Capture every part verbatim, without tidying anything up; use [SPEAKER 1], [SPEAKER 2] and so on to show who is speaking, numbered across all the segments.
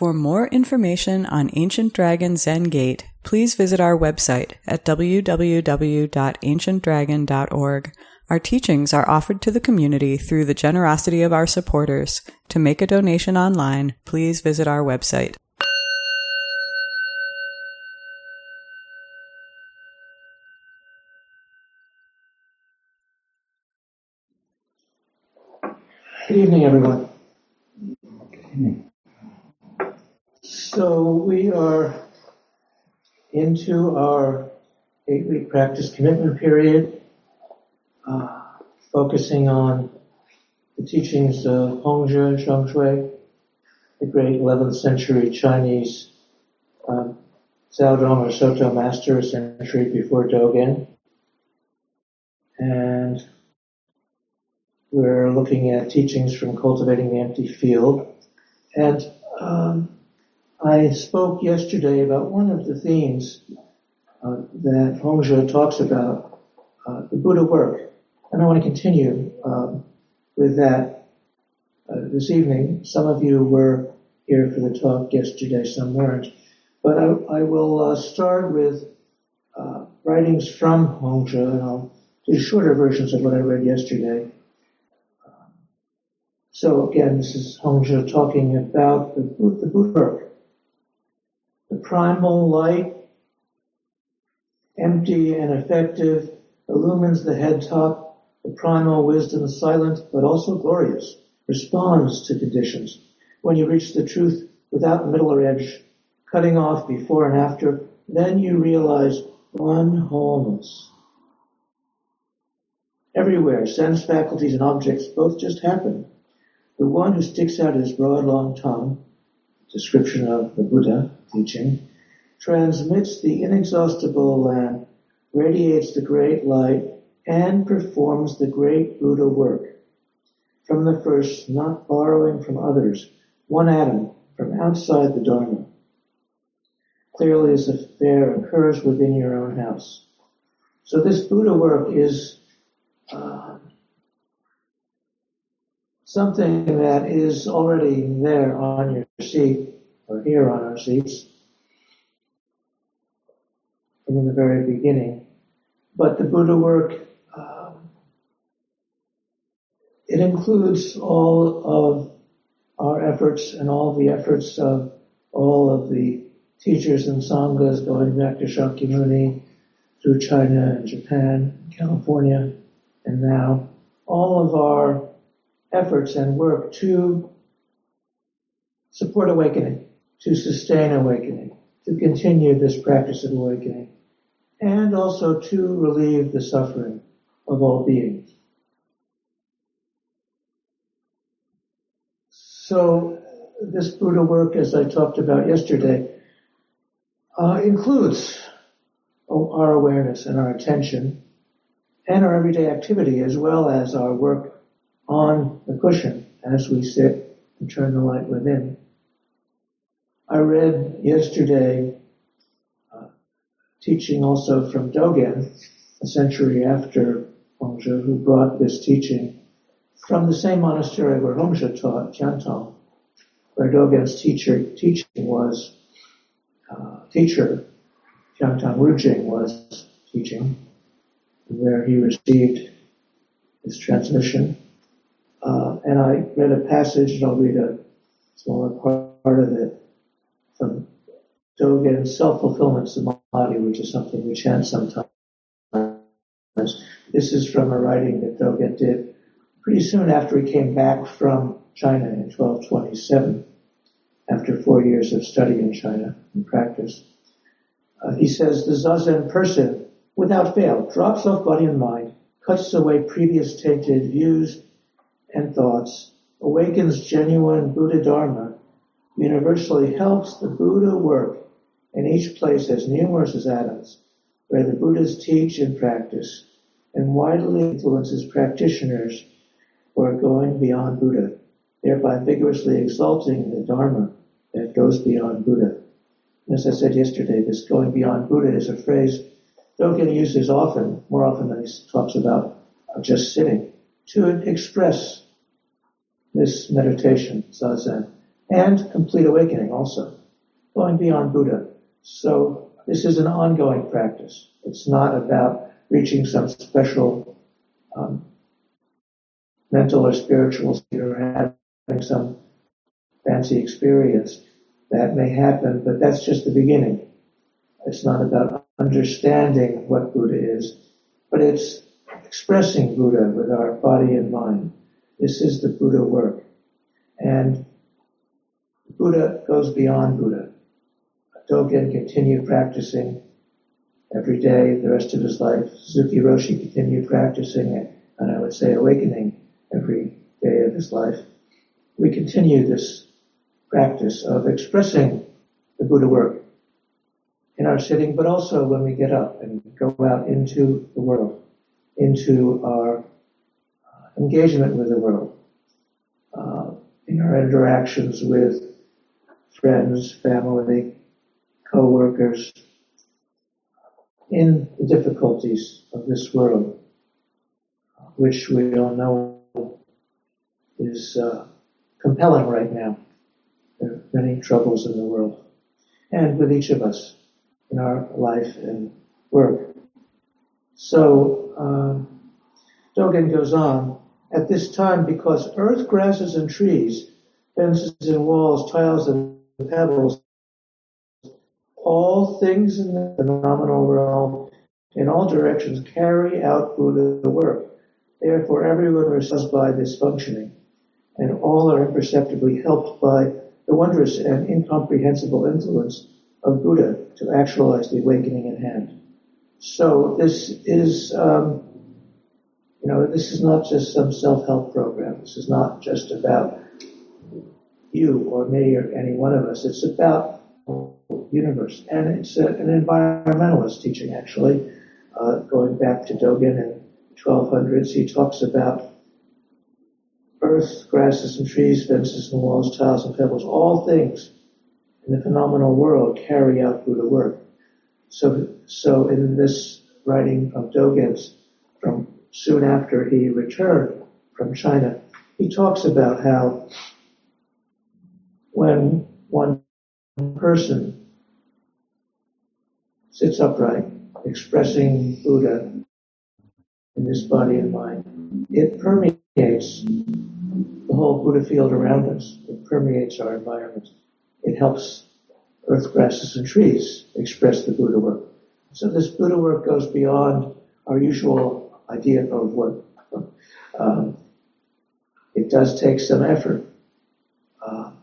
[SPEAKER 1] For more information on Ancient Dragon Zen Gate, please visit our website at w w w dot ancient dragon dot org. Our teachings are offered to the community through the generosity of our supporters. To make a donation online, please visit our website.
[SPEAKER 2] Good evening, everyone. Good evening. So we are into our eight-week practice commitment period, uh, focusing on the teachings of Hongzhi Zhongshui, the great eleventh century Chinese um, Zhaodong or Soto master, a century before Dogen. And we're looking at teachings from Cultivating the Empty Field. And um, I spoke yesterday about one of the themes uh, that Hongzhi talks about, uh, the Buddha work. And I want to continue um, with that uh, this evening. Some of you were here for the talk yesterday, some weren't. But I, I will uh, start with uh, writings from Hongzhi, and I'll do shorter versions of what I read yesterday. So again, this is Hongzhi talking about the, the Buddha work. The primal light, empty and effective, illumines the head top. The primal wisdom, silent but also glorious, responds to conditions. When you reach the truth without middle or edge, cutting off before and after, then you realize one wholeness. Everywhere, sense faculties and objects both just happen. The one who sticks out his broad, long tongue, description of the Buddha teaching, transmits the inexhaustible and radiates the great light and performs the great Buddha work. From the first, not borrowing from others, one atom from outside the Dharma. Clearly this affair occurs within your own house. So this Buddha work is uh, something that is already there on your seat, or here on our seats, from the very beginning. But the Buddha work, um, it includes all of our efforts and all the efforts of all of the teachers and sanghas going back to Shakyamuni, through China and Japan, California, and now all of our efforts and work to support awakening, to sustain awakening, to continue this practice of awakening, and also to relieve the suffering of all beings. So this Buddha work, as I talked about yesterday, uh, includes our awareness and our attention and our everyday activity, as well as our work on the cushion as we sit and turn the light within. I read yesterday uh, teaching also from Dogen, a century after Hongzhi, who brought this teaching from the same monastery where Hongzhi taught, Jiantong, where Dogen's teacher teaching was uh, teacher, Jiantong Rujing was teaching, where he received his transmission. Uh, and I read a passage, and I'll read a smaller part of it, from Dogen's Self-Fulfillment Samadhi, which is something we chant sometimes. This is from a writing that Dogen did pretty soon after he came back from China in twelve twenty-seven, after four years of study in China and practice. Uh, he says, the Zazen person, without fail, drops off body and mind, cuts away previous tainted views and thoughts, awakens genuine Buddha Dharma, universally helps the Buddha work, and each place as numerous as atoms, where the Buddhas teach and practice, and widely influences practitioners who are going beyond Buddha, thereby vigorously exalting the Dharma that goes beyond Buddha. As I said yesterday, this going beyond Buddha is a phrase Dogen uses often, more often than he talks about just sitting, to express this meditation, zazen, and complete awakening also, going beyond Buddha. So this is an ongoing practice. It's not about reaching some special um, mental or spiritual state or having some fancy experience. That may happen, but that's just the beginning. It's not about understanding what Buddha is, but it's expressing Buddha with our body and mind. This is the Buddha work. And Buddha goes beyond Buddha. Dogen continued practicing every day the rest of his life. Suzuki Roshi continued practicing, and I would say awakening every day of his life. We continue this practice of expressing the Buddha work in our sitting, but also when we get up and go out into the world, into our engagement with the world, uh, in our interactions with friends, family, co-workers, in the difficulties of this world, which we all know is uh, compelling right now. There are many troubles in the world, and with each of us in our life and work. So um, Dogen goes on, at this time, because earth, grasses, and trees, fences and walls, tiles and pebbles, all things in the phenomenal realm, in all directions, carry out Buddha work. Therefore, everyone responds by this functioning, and all are imperceptibly helped by the wondrous and incomprehensible influence of Buddha to actualize the awakening at hand. So this is, um, you know, this is not just some self-help program. This is not just about you or me or any one of us. It's about the universe. And it's a, an environmentalist teaching, actually. Uh, going back to Dogen in twelve hundreds, he talks about earth, grasses and trees, fences and walls, tiles and pebbles, all things in the phenomenal world carry out Buddha work. So, so in this writing of Dogen's, from soon after he returned from China, he talks about how when one person sits upright, expressing Buddha in this body and mind, it permeates the whole Buddha field around us. It permeates our environment. It helps earth, grasses, and trees express the Buddha work. So this Buddha work goes beyond our usual idea of work. Um, it does take some effort. Uh,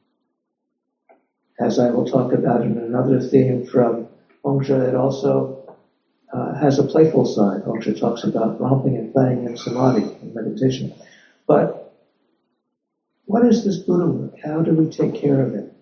[SPEAKER 2] as I will talk about in another theme from Hongzhi, it also uh, has a playful side. Hongzhi talks about romping and playing in samadhi, in meditation. But what is this Buddha work? How do we take care of it?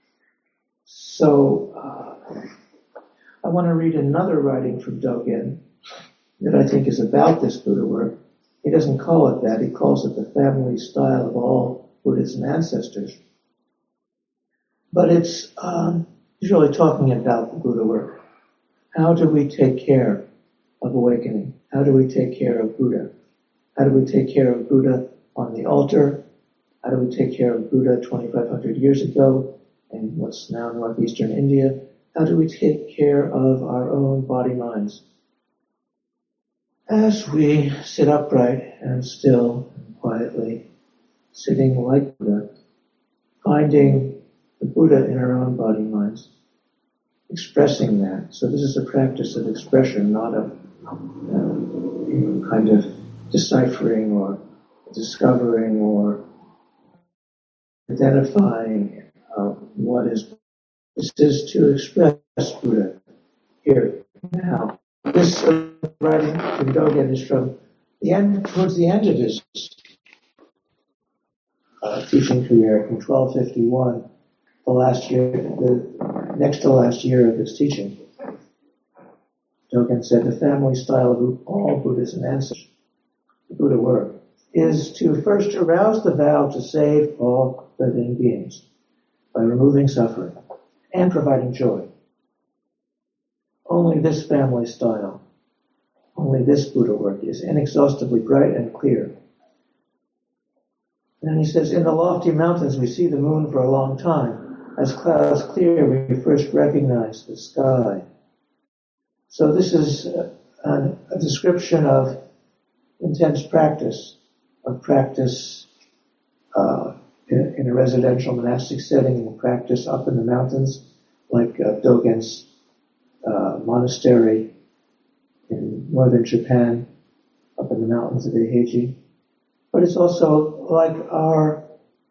[SPEAKER 2] So uh, I want to read another writing from Dogen that I think is about this Buddha work. He doesn't call it that. He calls it the family style of all Buddhas and ancestors. But it's um, he's really talking about the Buddha work. How do we take care of awakening? How do we take care of Buddha? How do we take care of Buddha on the altar? How do we take care of Buddha twenty-five hundred years ago in what's now northeastern India? How do we take care of our own body-minds? As we sit upright and still and quietly, sitting like Buddha, finding the Buddha in our own body-minds, expressing that. So this is a practice of expression, not of uh, you know, kind of deciphering or discovering or identifying uh, what is. This is to express Buddha here now. This uh, writing from Dogen is from the end, towards the end of his uh, teaching career, from twelve fifty-one, the last year, the next to last year of his teaching. Dogen said, the family style of all Buddhas and ancestors, the Buddha work, is to first arouse the vow to save all living beings by removing suffering and providing joy. Only this family style, only this Buddha work is inexhaustibly bright and clear. And he says, in the lofty mountains we see the moon for a long time. As clouds clear, we first recognize the sky. So this is a, a, a description of intense practice, of practice uh, in, in a residential monastic setting, and practice up in the mountains, like uh, Dogen's uh, monastery in northern Japan, up in the mountains of Eiheiji. But it's also like our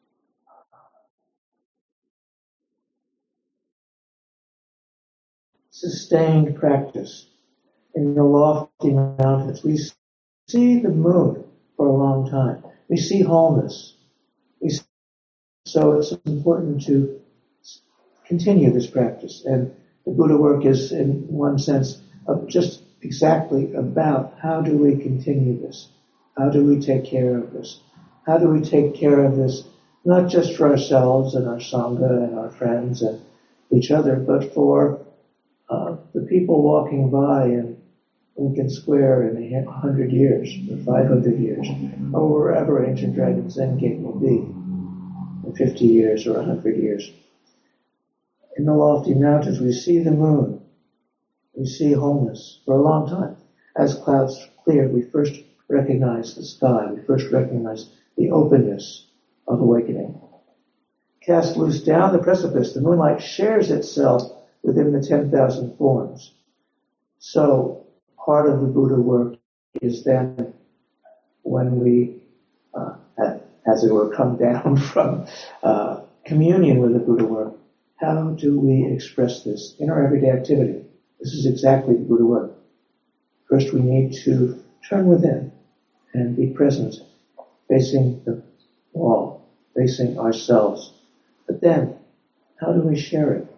[SPEAKER 2] sustained practice in the lofty mountains. We see the moon for a long time. We see wholeness. We see, so it's important to continue this practice. And the Buddha work is, in one sense, of just exactly about how do we continue this? How do we take care of this? How do we take care of this, not just for ourselves and our Sangha and our friends and each other, but for uh, the people walking by in Lincoln Square in a hundred years, or five hundred years, or wherever Ancient Dragon Zen Gate will be in fifty years or a hundred years. In the lofty mountains, we see the moon. We see wholeness for a long time. As clouds clear, we first recognize the sky. We first recognize the openness of awakening. Cast loose down the precipice, the moonlight shares itself within the ten thousand forms. So part of the Buddha work is then when we, uh, as it were, come down from uh, communion with the Buddha work, how do we express this in our everyday activity? This is exactly the Buddha work. First, we need to turn within and be present, facing the wall, facing ourselves. But then, how do we share it?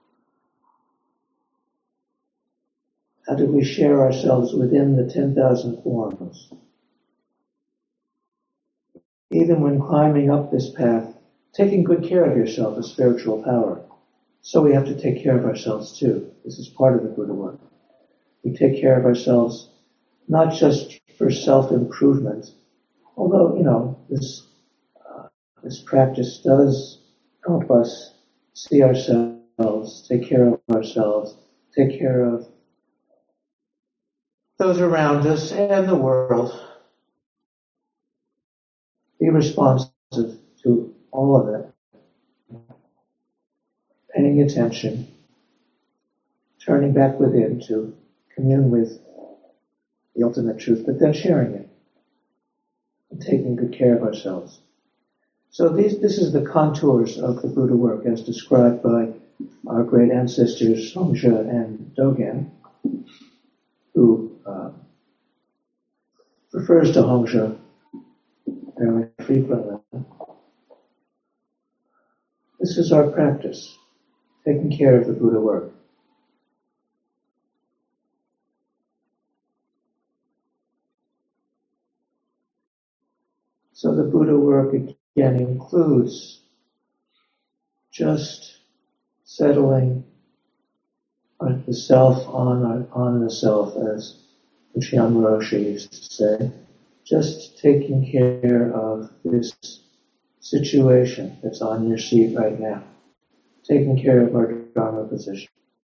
[SPEAKER 2] How do we share ourselves within the ten thousand forms? Even when climbing up this path, taking good care of yourself is spiritual power. So we have to take care of ourselves too. This is part of the Buddha work. We take care of ourselves not just for self-improvement, although, you know, this uh, this practice does help us see ourselves, take care of ourselves, take care of those around us and the world. Be responsive to all of it. Paying attention, turning back within to commune with the ultimate truth, but then sharing it and taking good care of ourselves. So these, this is the contours of the Buddha work as described by our great ancestors Songja and Dogen, who uh, refers to Hongzhi very frequently. This is our practice, taking care of the Buddha work. So the Buddha work again includes just settling the self on, on the self, as Uchiyama Roshi used to say, just taking care of this situation that's on your seat right now, taking care of our Dharma position,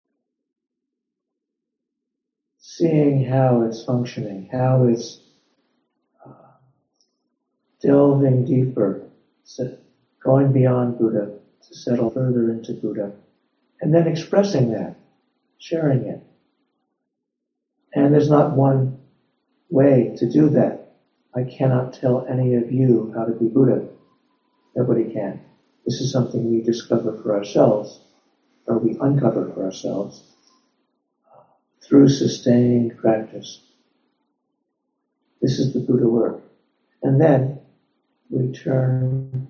[SPEAKER 2] seeing how it's functioning, how it's uh, delving deeper, going beyond Buddha to settle further into Buddha, and then expressing that, sharing it. And there's not one way to do that. I cannot tell any of you how to be Buddha. Nobody can. This is something we discover for ourselves, or we uncover for ourselves, through sustained practice. This is the Buddha work. And then we turn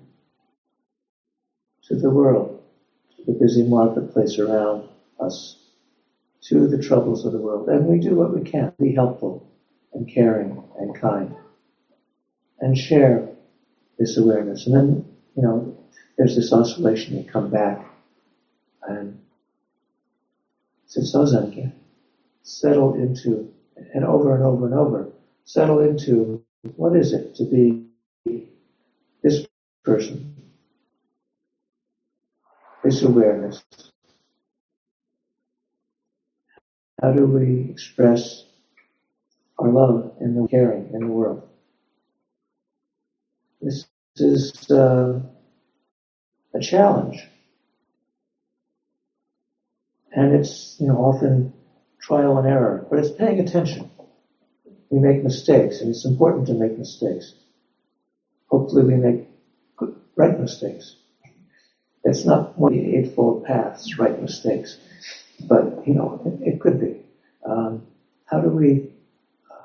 [SPEAKER 2] to the world, to the busy marketplace around us, to the troubles of the world. And we do what we can, be helpful and caring and kind, and share this awareness. And then, you know, there's this oscillation. You come back and sit Sozen again. Settle into, and over and over and over, settle into what is it to be this person, this awareness. How do we express our love and the caring in the world? This is uh, a challenge. And it's, you know, often trial and error, but it's paying attention. We make mistakes, and it's important to make mistakes. Hopefully we make good, right mistakes. It's not one of the Eightfold Paths, right mistakes, but, you know, it, it could be. Um, how do we uh,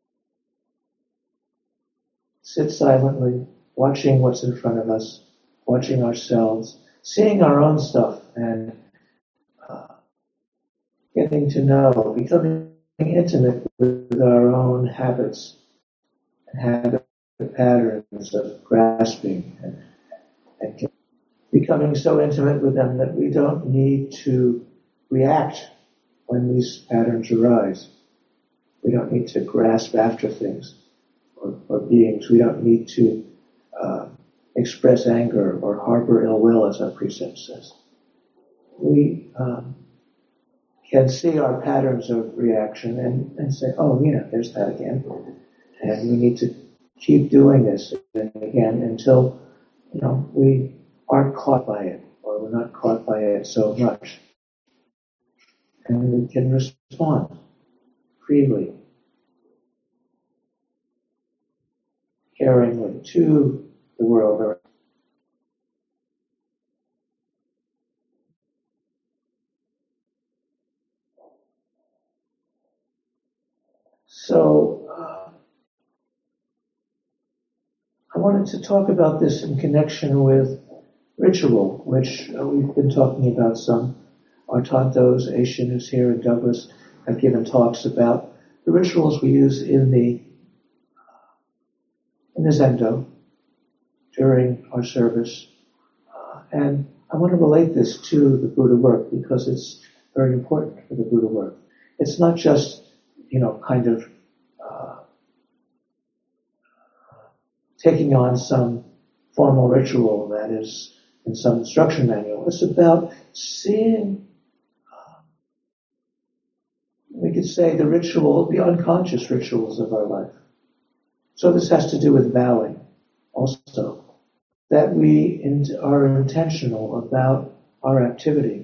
[SPEAKER 2] sit silently, watching what's in front of us, watching ourselves, seeing our own stuff, and uh, getting to know, becoming intimate with our own habits and habit patterns of grasping and, and becoming so intimate with them that we don't need to react when these patterns arise. We don't need to grasp after things or, or beings. We don't need to uh, express anger or harbor ill will, as our precept says. We um, can see our patterns of reaction and, and say, oh yeah, there's that again. And we need to keep doing this and again until, you know, we aren't caught by it, or we're not caught by it so much. And we can respond freely, caringly to the world around. So, uh, I wanted to talk about this in connection with ritual, which uh, we've been talking about some. Our Tantos, Aishin, who's here, and Douglas have given talks about the rituals we use in the in the Zendo during our service. Uh, and I want to relate this to the Buddha work because it's very important for the Buddha work. It's not just, you know, kind of uh, taking on some formal ritual that is in some instruction manual. It's about seeing, uh, we could say, the ritual, the unconscious rituals of our life. So this has to do with vowing also, that we are intentional about our activity.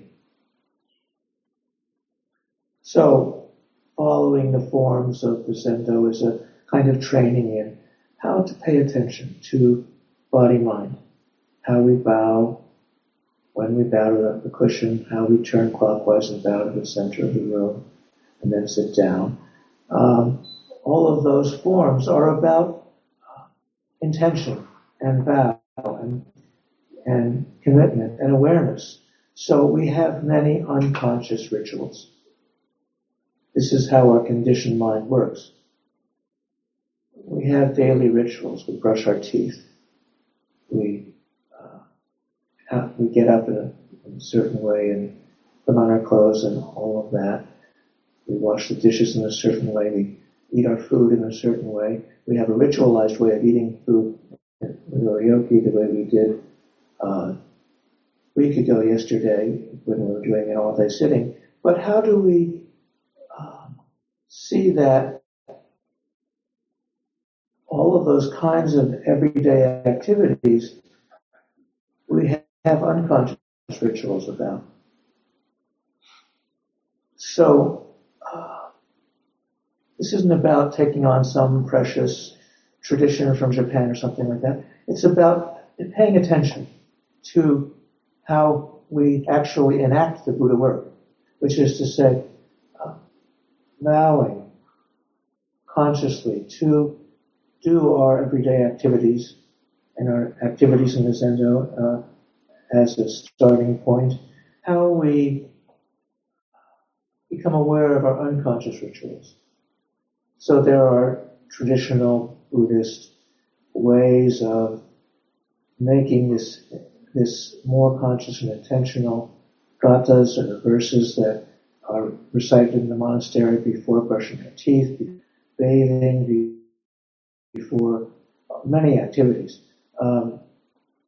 [SPEAKER 2] So following the forms of the Zendo is a kind of training in how to pay attention to body-mind, how we bow, when we bow to the cushion, how we turn clockwise and bow to the center of the room, and then sit down. Um, all of those forms are about uh, intention and vow and, and commitment and awareness. So we have many unconscious rituals. This is how our conditioned mind works. We have daily rituals. We brush our teeth. We uh, have, we get up in a, in a certain way and put on our clothes and all of that. We wash the dishes in a certain way. We eat our food in a certain way. We have a ritualized way of eating food with our yogi, the way we did uh, a week ago yesterday when we were doing an all-day sitting. But how do we um, see that all of those kinds of everyday activities we have unconscious rituals about? So uh, this isn't about taking on some precious tradition from Japan or something like that. It's about paying attention to how we actually enact the Buddha work, which is to say, uh, vowing consciously to do our everyday activities and our activities in the Zendo uh, as a starting point, how we become aware of our unconscious rituals. So there are traditional Buddhist ways of making this this more conscious and intentional gathas or verses that are recited in the monastery before brushing your teeth, bathing, before many activities. Um,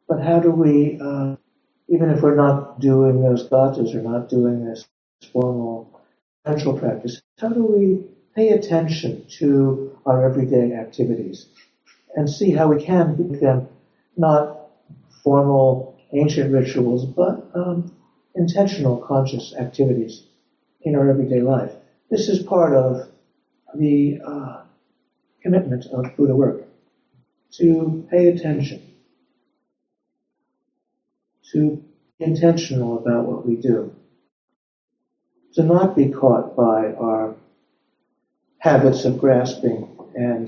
[SPEAKER 2] but how do we, uh, even if we're not doing those gathas or not doing this formal spiritual practice, how do we pay attention to our everyday activities and see how we can make them not formal ancient rituals, but um, intentional conscious activities in our everyday life? This is part of the uh, commitment of Buddha work, to pay attention, to be intentional about what we do, to not be caught by our habits of grasping and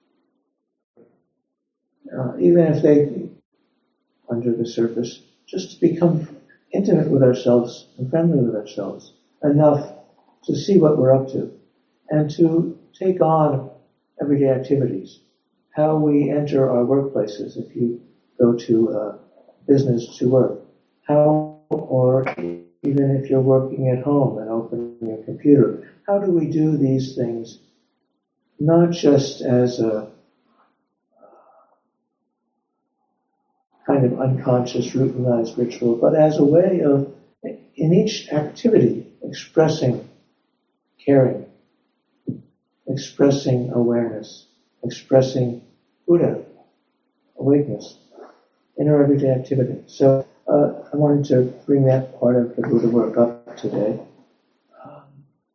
[SPEAKER 2] uh, even if they, under the surface, just to become intimate with ourselves and friendly with ourselves enough to see what we're up to and to take on everyday activities. How we enter our workplaces, if you go to uh, business to work, how, or even if you're working at home and opening your computer, how do we do these things not just as a kind of unconscious, routinized ritual, but as a way of, in each activity, expressing caring, expressing awareness, expressing Buddha, awakeness, in our everyday activity. So uh, I wanted to bring that part of the Buddha work up today. Um,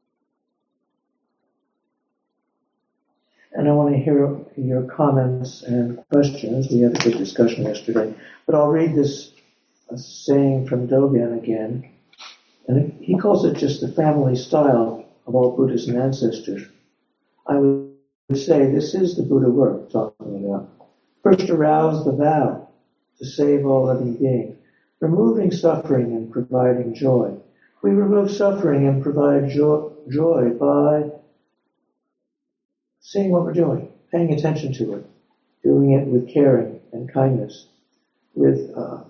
[SPEAKER 2] and I want to hear your comments and questions. We had a good discussion yesterday. But I'll read this uh, saying from Dogen again. And he calls it just the family style of all Buddhas and ancestors. I would say this is the Buddha work talking about. First, arouse the vow to save all living beings, removing suffering and providing joy. We remove suffering and provide jo- joy by seeing what we're doing, paying attention to it, doing it with caring and kindness, with uh,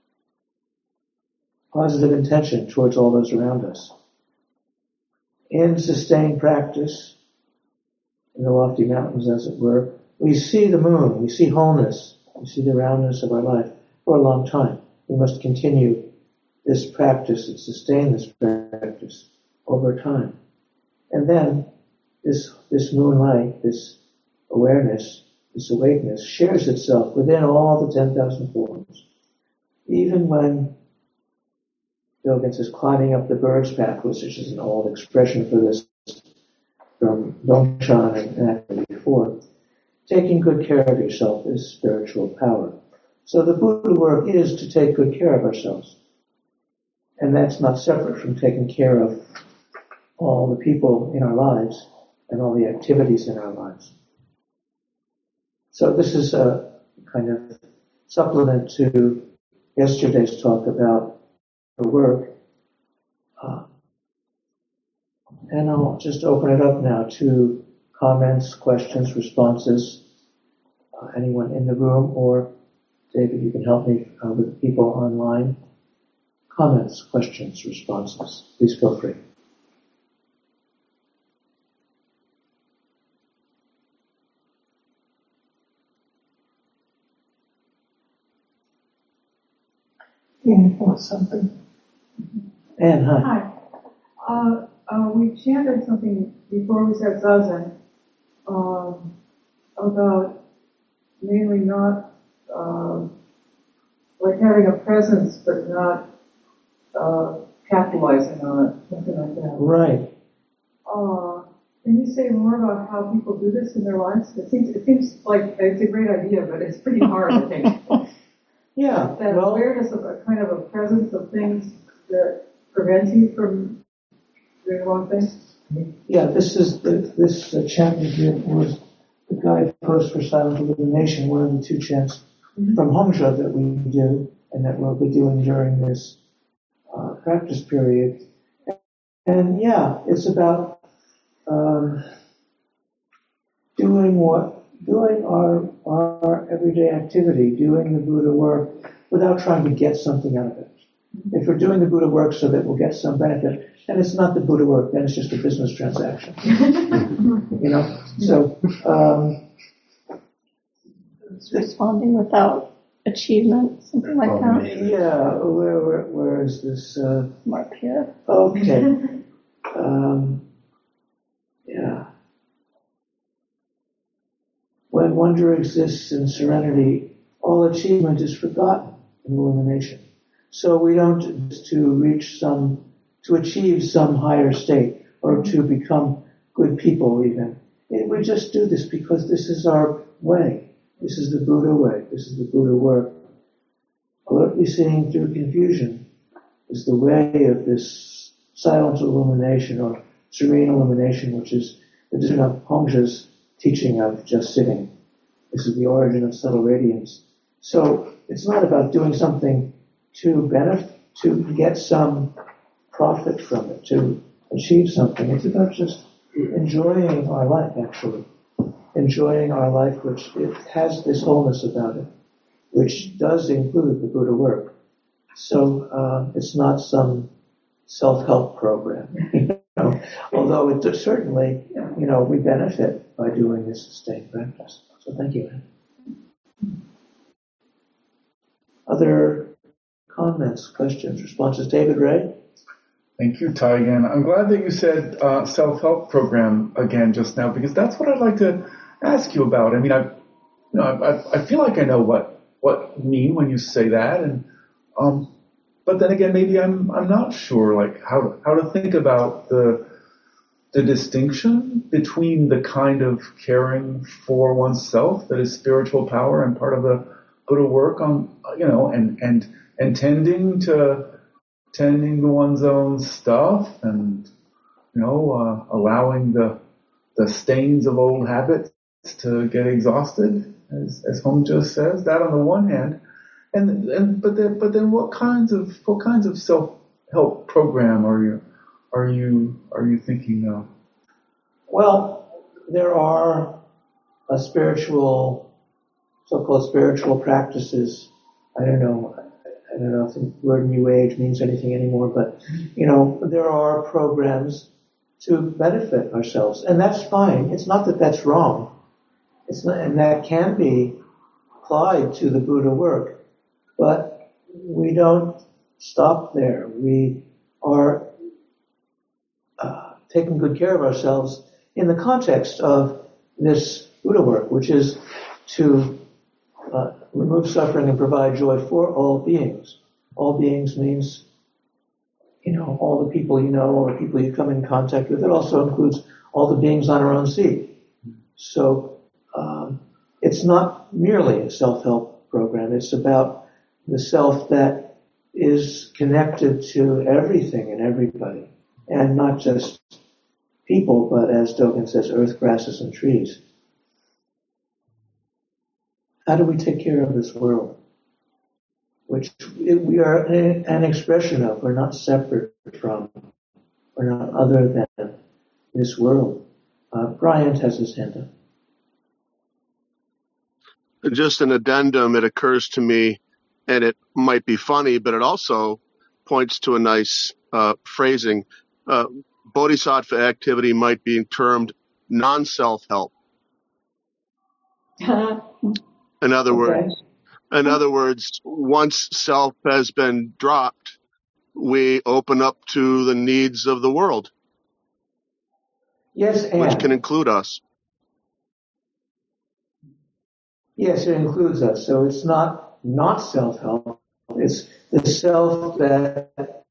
[SPEAKER 2] positive intention towards all those around us. In sustained practice, in the lofty mountains, as it were, we see the moon, we see wholeness, we see the roundness of our life for a long time. We must continue this practice and sustain this practice over time. And then this, this moonlight, this awareness, this awakeness shares itself within all the ten thousand forms. Even when Dogen says climbing up the bird's path, which is an old expression for this from Dongshan and actually before, taking good care of yourself is spiritual power. So the Buddha work is to take good care of ourselves. And that's not separate from taking care of all the people in our lives and all the activities in our lives. So this is a kind of supplement to yesterday's talk about the work. Uh, and I'll just open it up now to comments, questions, responses. Uh, anyone in the room, or David, you can help me uh, with people online. Comments, questions, responses. Please feel free. Anne wants something. Anne, hi.
[SPEAKER 3] Hi. Uh, uh, we chanted something before we started Zazen um, about mainly not uh, like having a presence but not uh, capitalizing on it, something like that.
[SPEAKER 2] Right.
[SPEAKER 3] Uh, can you say more about how people do this in their lives? It seems it seems like it's a great idea, but it's pretty hard, I think.
[SPEAKER 2] Yeah.
[SPEAKER 3] That
[SPEAKER 2] well,
[SPEAKER 3] awareness of a kind of a presence of things that prevents you from doing the wrong thing.
[SPEAKER 2] Yeah, this is the, this uh, chant we did was the guide post for silent illumination, one of the two chants mm-hmm. from Hongzhou that we do and that we'll be doing during this uh, practice period. And yeah, it's about um, doing what, doing our our everyday activity, doing the Buddha work without trying to get something out of it. If we're doing the Buddha work so that we'll get some benefit, then it's not the Buddha work, then it's just a business transaction. You know? So, um,
[SPEAKER 4] it's responding without achievement, something like that.
[SPEAKER 2] Yeah, where, where, where is this? Uh,
[SPEAKER 4] More pure.
[SPEAKER 2] okay. um, yeah. When wonder exists in serenity, all achievement is forgotten in illumination. So we don't to reach some, to achieve some higher state or to become good people even. We just do this because this is our way. This is the Buddha way. This is the Buddha work. Alertly seeing through confusion is the way of this silent illumination or serene illumination, which is the tradition of Hongzha's teaching of just sitting. This is the origin of subtle radiance. So it's not about doing something to benefit, to get some profit from it, to achieve something. It's about just enjoying our life, actually. Enjoying our life, which it has this wholeness about it, which does include the Buddha work. So uh, it's not some self-help program, you know, although it does certainly, you know, we benefit by doing this sustained practice. So thank you, Anne. Other comments, questions, responses? David Ray?
[SPEAKER 5] Thank you, Ty, again. I'm glad that you said uh, self-help program again just now, because that's what I'd like to ask you about. I mean, I, you know, I, I feel like I know what what you mean when you say that, and um, but then again, maybe I'm I'm not sure, like how how to think about the the distinction between the kind of caring for oneself that is spiritual power and part of the Buddha work on, you know, and and and tending to tending to one's own stuff, and you know, uh, allowing the the stains of old habits to get exhausted, as as Hongzha says. That on the one hand, and and but then but then what kinds of what kinds of self-help program are you are you are you thinking of?
[SPEAKER 2] Well, there are a spiritual, so-called spiritual practices. I don't know. I don't know if the word New Age means anything anymore, but, you know, there are programs to benefit ourselves, and that's fine. It's not that that's wrong. It's not, and that can be applied to the Buddha work, but we don't stop there. We are uh, taking good care of ourselves in the context of this Buddha work, which is to uh, remove suffering and provide joy for all beings. All beings means, you know, all the people you know, all the people you come in contact with. It also includes all the beings on our own seat. So um, it's not merely a self-help program. It's about the self that is connected to everything and everybody, and not just people, but as Dogen says, earth, grasses, and trees. How do we take care of this world? Which we are an expression of. We're not separate from. We're not other than this world. Uh, Bryant has his hand up.
[SPEAKER 6] Just an addendum, it occurs to me, and it might be funny, but it also points to a nice uh, phrasing. Uh, bodhisattva activity might be termed non-self-help. In other okay. words, in other words, once self has been dropped, we open up to the needs of the world.
[SPEAKER 2] Yes, and
[SPEAKER 6] which can include us.
[SPEAKER 2] Yes, it includes us. So it's not not self-help. It's the self that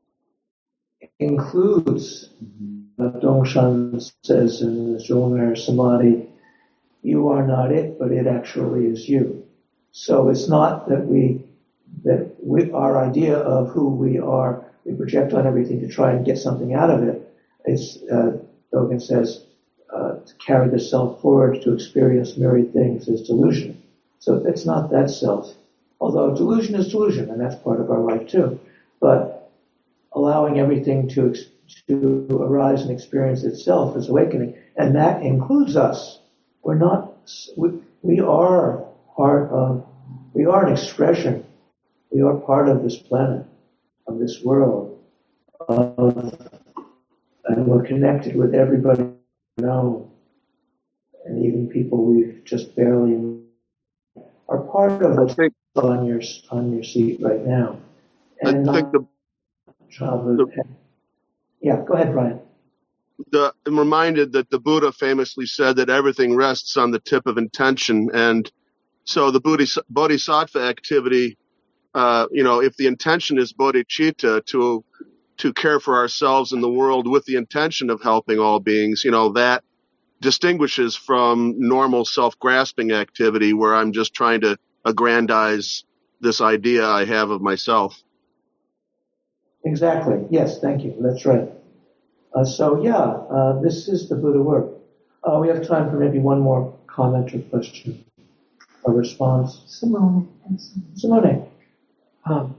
[SPEAKER 2] includes, uh, Dongshan says in the Zhong'er Samadhi, you are not it, but it actually is you. So it's not that we, that we, our idea of who we are, we project on everything to try and get something out of it. It's, uh, Dogen says, uh, to carry the self forward to experience myriad things is delusion. So it's not that self. Although delusion is delusion, and that's part of our life too. But allowing everything to, to arise and experience itself is awakening. And that includes us. We're not, we, we are part of, we are an expression. We are part of this planet, of this world, of, and we're connected with everybody we know, and even people we've just barely are part of
[SPEAKER 6] I think,
[SPEAKER 2] on your on your seat right now. And
[SPEAKER 6] I think the,
[SPEAKER 2] childhood.
[SPEAKER 6] the
[SPEAKER 2] Yeah, go ahead, Brian.
[SPEAKER 6] The, I'm reminded that the Buddha famously said that everything rests on the tip of intention, and so the bodhisattva activity, uh, you know, if the intention is bodhicitta, to to care for ourselves and the world with the intention of helping all beings, you know, that distinguishes from normal self-grasping activity where I'm just trying to aggrandize this idea I have of myself.
[SPEAKER 2] Exactly. Yes, thank you. That's right. Uh, so, yeah, uh, this is the Buddha work. Uh, we have time for maybe one more comment or question or response.
[SPEAKER 3] Simone.
[SPEAKER 2] Simone.
[SPEAKER 7] Um,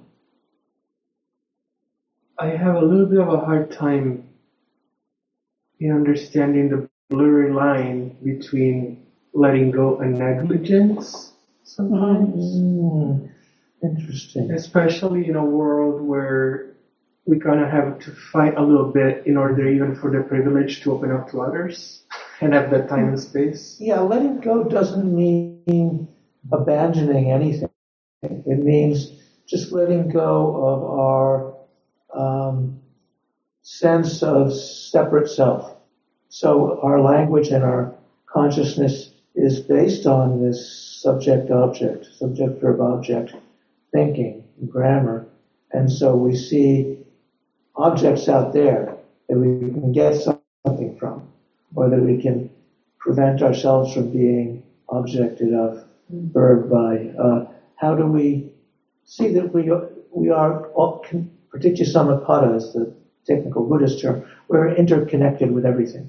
[SPEAKER 7] I have a little bit of a hard time in understanding the blurry line between letting go and negligence sometimes.
[SPEAKER 2] Mm, interesting.
[SPEAKER 7] Especially in a world where we kind of have to fight a little bit in order even for the privilege to open up to others and have that time and space.
[SPEAKER 2] Yeah, letting go doesn't mean abandoning anything. It means just letting go of our um, sense of separate self. So our language and our consciousness is based on this subject-object, subject-verb-object thinking, grammar. And so we see objects out there that we can get something from, or that we can prevent ourselves from being objected of, verb by. Uh, how do we see that we we are all, paticca samuppada is the technical Buddhist term, we're interconnected with everything.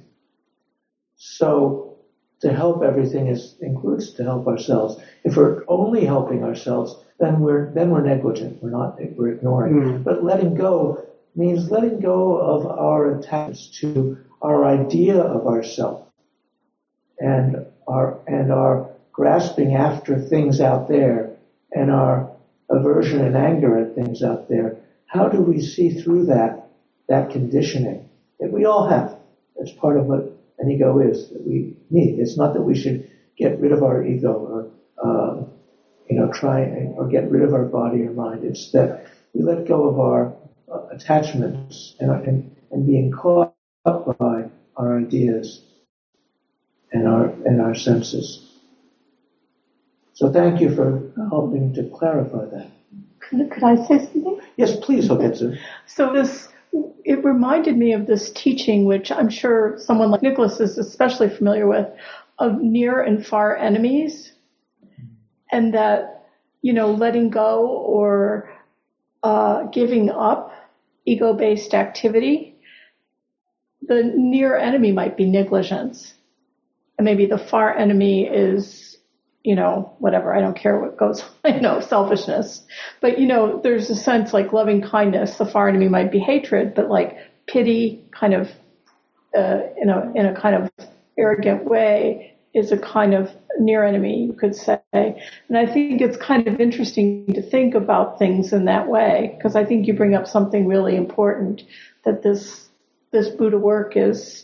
[SPEAKER 2] So to help everything is includes to help ourselves. If we're only helping ourselves, then we're then we're negligent. We're not we're ignoring. Mm. But letting go means letting go of our attachments to our idea of ourself and our and our grasping after things out there and our aversion and anger at things out there. How do we see through that that conditioning that we all have? That's part of what an ego is that we need. It's not that we should get rid of our ego or um, you know try or get rid of our body or mind. It's that we let go of our uh, attachments and, and and being caught up by our ideas and our and our senses. So thank you for helping to clarify that.
[SPEAKER 4] Could, could I say something?
[SPEAKER 2] Yes, please, Hogetsu.
[SPEAKER 4] So this, it reminded me of this teaching, which I'm sure someone like Nicholas is especially familiar with, of near and far enemies, and that, you know, letting go or uh, giving up ego-based activity, the near enemy might be negligence, and maybe the far enemy is, you know, whatever, I don't care what goes on, you know, selfishness. But, you know, there's a sense like loving kindness, the far enemy might be hatred, but like pity kind of, uh, in a, in a kind of arrogant way is a kind of near enemy, you could say. And I think it's kind of interesting to think about things in that way, because I think you bring up something really important, that this, this Buddha work is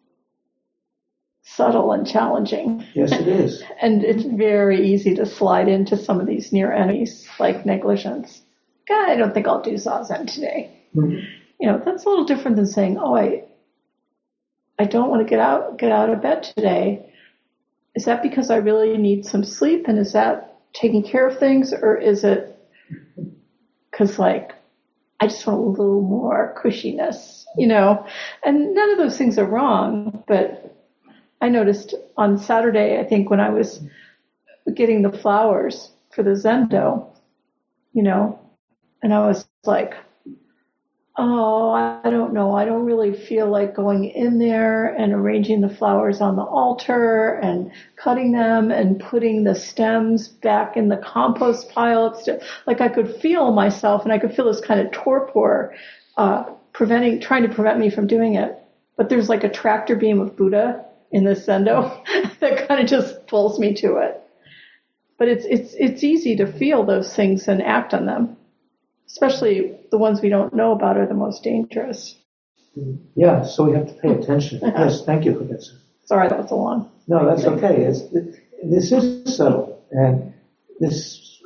[SPEAKER 4] subtle and challenging.
[SPEAKER 2] Yes, it is.
[SPEAKER 4] And it's very easy to slide into some of these near enemies, like negligence. God, I don't think I'll do zazen today. Mm-hmm. You know, that's a little different than saying, oh, I I don't want to get out get out of bed today. Is that because I really need some sleep? And is that taking care of things? Or is it because, like, I just want a little more cushiness, you know? And none of those things are wrong, but I noticed on Saturday, I think, when I was getting the flowers for the Zendo, you know, and I was like, oh, I don't know. I don't really feel like going in there and arranging the flowers on the altar and cutting them and putting the stems back in the compost pile. It's just, like I could feel myself, and I could feel this kind of torpor uh, preventing, trying to prevent me from doing it. But there's like a tractor beam of Buddha in this Zendo that kind of just pulls me to it. But it's it's it's easy to feel those things and act on them. Especially the ones we don't know about are the most dangerous.
[SPEAKER 2] Yeah, so we have to pay attention. Yes, thank you for that.
[SPEAKER 4] Sorry, that was a long.
[SPEAKER 2] No, that's okay. It's, this is subtle, and this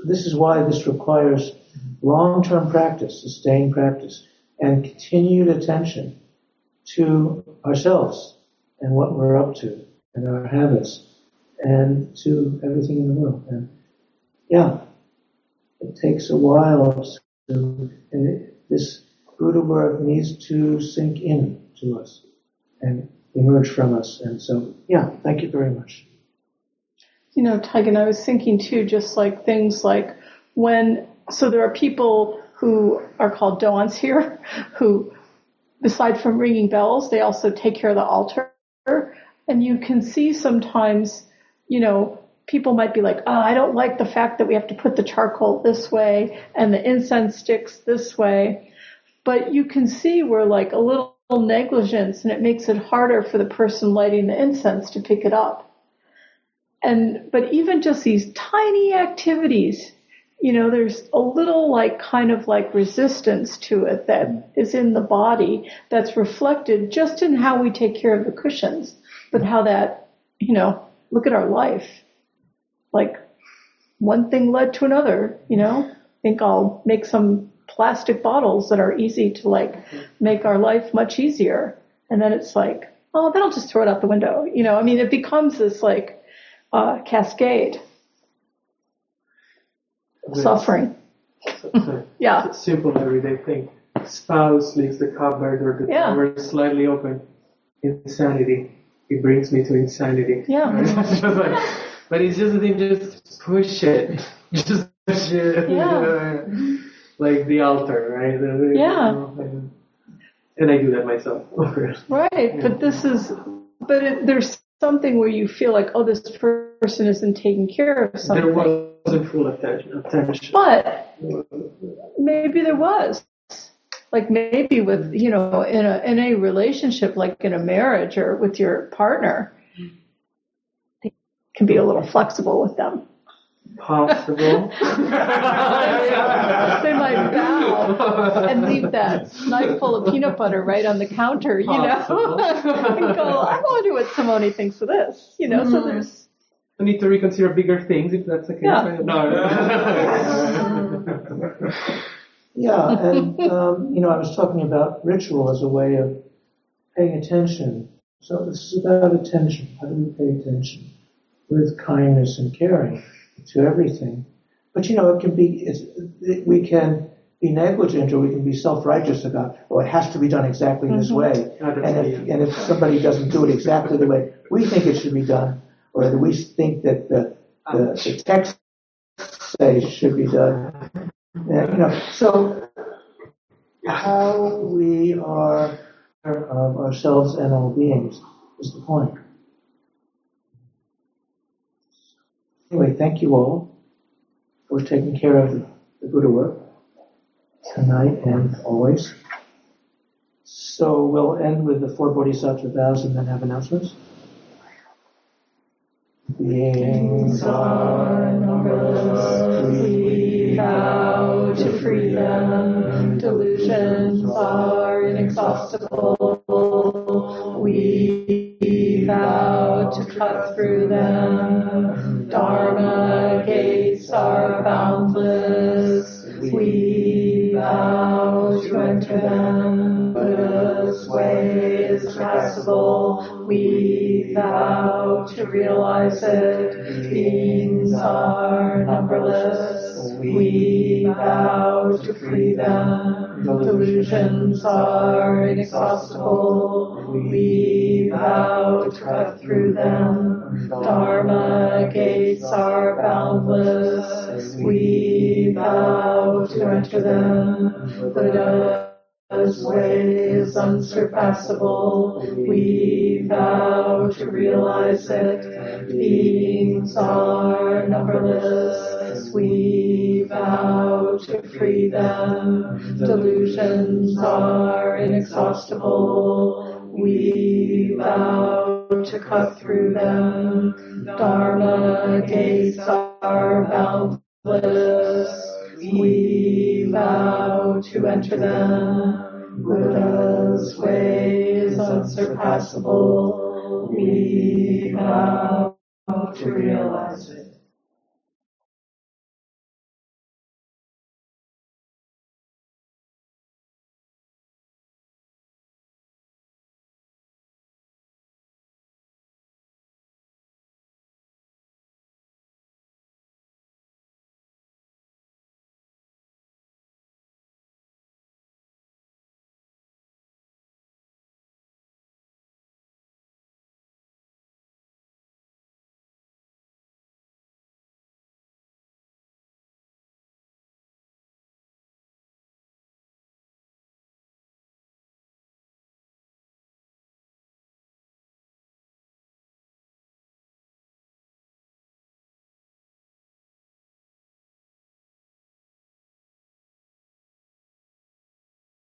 [SPEAKER 2] this is why this requires long-term practice, sustained practice, and continued attention to ourselves and what we're up to and our habits and to everything in the world. And yeah, it takes a while to, and it, this Buddha work needs to sink in to us and emerge from us. And so, yeah, thank you very much.
[SPEAKER 4] You know, Taigen, I was thinking too, just like things like when, so there are people who are called doans here, who, aside from ringing bells, they also take care of the altar. And you can see sometimes, you know, people might be like, oh, I don't like the fact that we have to put the charcoal this way and the incense sticks this way. But you can see where like a little negligence, and it makes it harder for the person lighting the incense to pick it up. And, but even just these tiny activities, you know, there's a little like kind of like resistance to it that is in the body that's reflected just in how we take care of the cushions, but how that, you know, look at our life. Like one thing led to another, you know, I think I'll make some plastic bottles that are easy to like make our life much easier. And then it's like, oh, then I'll just throw it out the window. You know, I mean, it becomes this like uh, cascade of suffering. Yeah.
[SPEAKER 7] It's a simple everyday thing. Spouse leaves the cupboard or the
[SPEAKER 4] Yeah.
[SPEAKER 7] door slightly open. Insanity. It brings me to insanity.
[SPEAKER 4] Yeah.
[SPEAKER 7] It's just like, but it's just a thing, just push it. Just push it.
[SPEAKER 4] Yeah.
[SPEAKER 7] Like the altar, right?
[SPEAKER 4] Yeah.
[SPEAKER 7] And I do that myself.
[SPEAKER 4] Right, but this is, but it, there's something where you feel like, oh, this person isn't taking care of something.
[SPEAKER 7] There wasn't full attention. attention.
[SPEAKER 4] But maybe there was. Like maybe with, you know, in a in a relationship, like in a marriage or with your partner, they can be a little flexible with them.
[SPEAKER 7] Possible.
[SPEAKER 4] They might bow and leave that knife full of peanut butter right on the counter, you
[SPEAKER 7] Possible.
[SPEAKER 4] know, and go, I wonder what Simone thinks of this, you know. Mm-hmm. So there's.
[SPEAKER 7] I need to reconsider bigger things if that's the case.
[SPEAKER 4] Yeah.
[SPEAKER 7] No.
[SPEAKER 2] Yeah, and um, you know, I was talking about ritual as a way of paying attention. So this is about attention. How do we pay attention with kindness and caring to everything? But you know, it can be. It's, it, we can be negligent, or we can be self-righteous about, oh, it has to be done exactly this
[SPEAKER 4] Mm-hmm.
[SPEAKER 2] way. And if and if somebody doesn't do it exactly the way we think it should be done, or that we think that the the, the text says should be done. And, you know, so how we are of ourselves and all beings is the point. Anyway, thank you all for taking care of the, the Buddha work tonight and always. So we'll end with the four Bodhisattva vows and then have announcements. Beings are numberless, we vow to free them. Delusions are inexhaustible, we vow to cut through them. Dharma gates are boundless, we vow to enter them. Buddha's way is passable, we vow to realize it. Beings are numberless, we vow to free them. Delusions are inexhaustible, we vow to cut through them. Dharma gates are boundless, we vow to enter them. Buddha's way is unsurpassable, we vow to realize it. Beings are numberless, we vow to free them. Delusions are inexhaustible, we vow to cut through them. Dharma gates are boundless, we vow to enter them. Buddha's way is unsurpassable, we vow to realize it.